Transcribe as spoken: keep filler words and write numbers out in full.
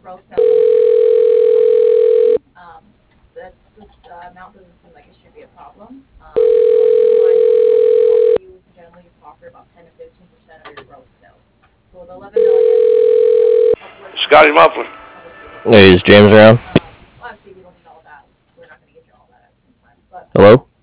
Um, that's this uh, amount doesn't seem like it should be a problem. Um, so with line for you generally offer about ten to fifteen percent of your gross sales. So with eleven million, upwards from Scotty Mufflin. obviously we're Hey, fine. is James around? Um, obviously we don't need all that. We're not going to get you all that at the same time, but Hello?